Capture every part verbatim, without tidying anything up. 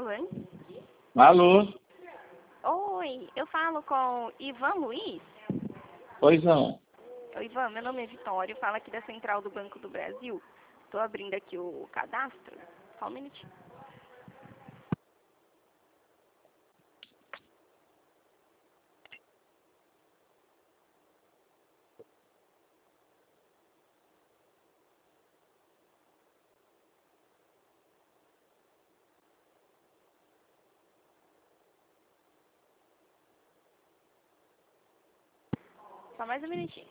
Alô? Alô? Oi, eu falo com Ivan Luiz? Pois não. Oi, Ivan, meu nome é Vitória, eu falo aqui da Central do Banco do Brasil. Estou abrindo aqui o cadastro. Só um minutinho. Só mais um minutinho.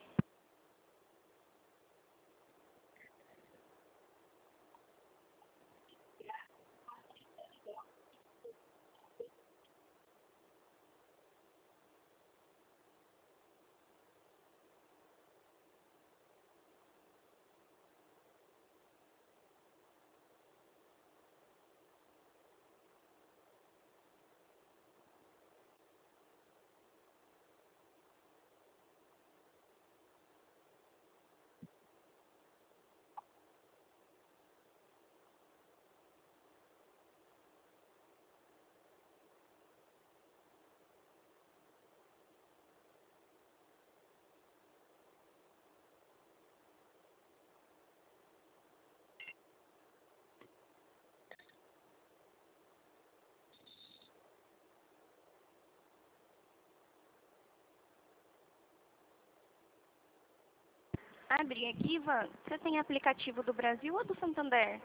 Abri aqui, Ivan. Você tem aplicativo do Brasil ou do Santander?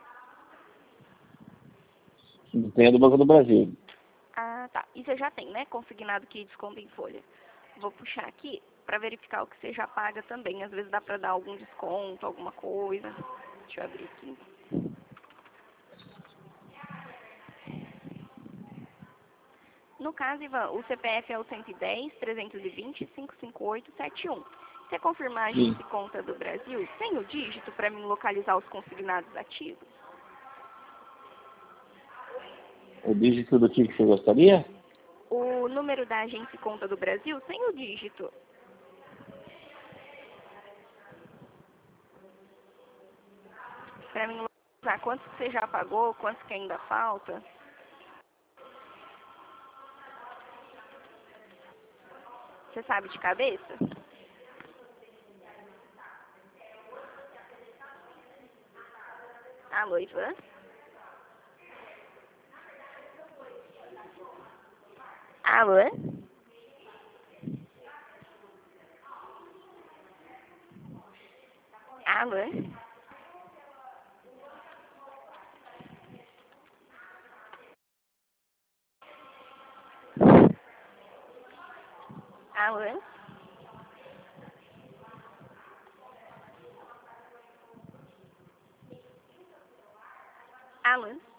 Tem a do Banco do Brasil. Ah, tá. E você já tem, né? Consignado que desconto em folha. Vou puxar aqui para verificar o que você já paga também. Às vezes dá para dar algum desconto, alguma coisa. Deixa eu abrir aqui. No caso, Ivan, o C P F é o cento e dez, trezentos e vinte, quinhentos e cinquenta e oito, setenta e um. Você confirmar a Sim. agência e conta do Brasil, tem o dígito para mim localizar os consignados ativos? O dígito do que que você gostaria? O número da agência e conta do Brasil tem o dígito. Para mim localizar quantos que você já pagou, quantos que ainda falta. Você sabe de cabeça? Alô, Ivan? Alô? Alô? Alô? Alô?